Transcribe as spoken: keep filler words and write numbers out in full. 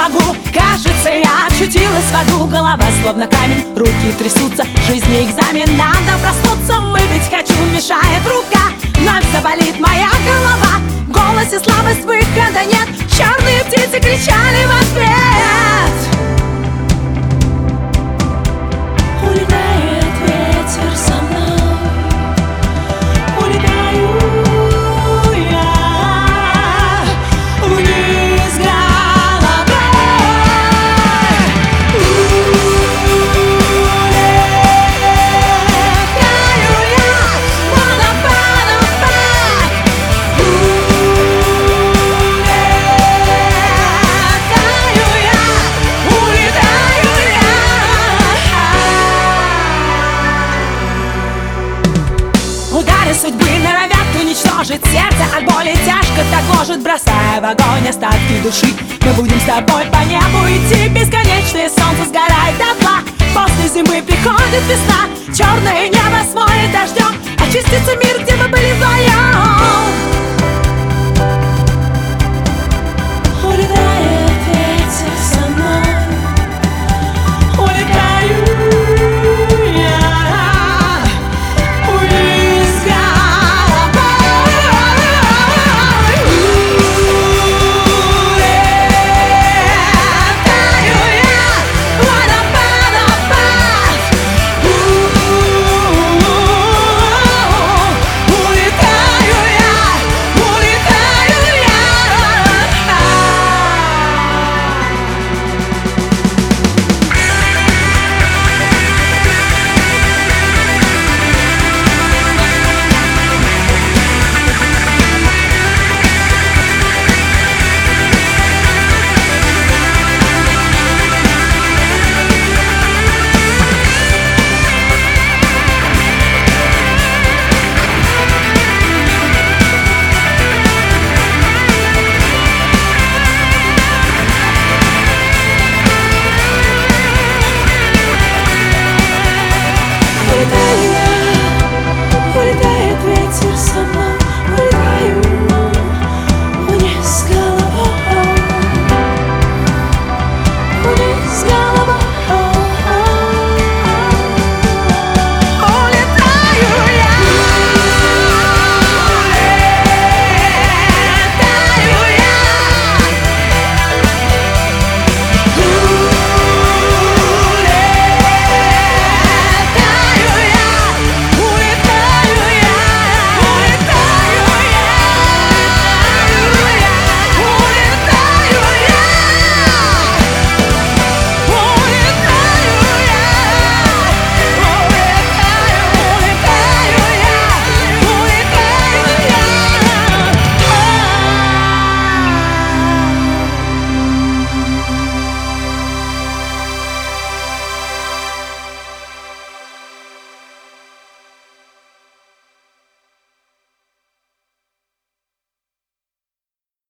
могу. Кажется, я очутилась в аду. Голова словно камень, руки трясутся. Жизни экзамен, надо проснуться. Выпить хочу, мешает рука. Вновь заболит моя голова. В голосе слабость, выхода нет. Черные птицы кричали в ответ. Улетает ветер со мной, улетаю я вниз головой. Улетаю я водопадом вверх. Улетаю я, улетаю я. Удары судьбы норовят уничтожить сердце. От боли тяжко так ложит, бросая в огонь остатки души. Мы будем с тобой по небу идти. Бесконечное солнце сгорает дотла. После зимы приходит весна. Черное небо смоет дождем. Очистится мир, где мы были вдвоем.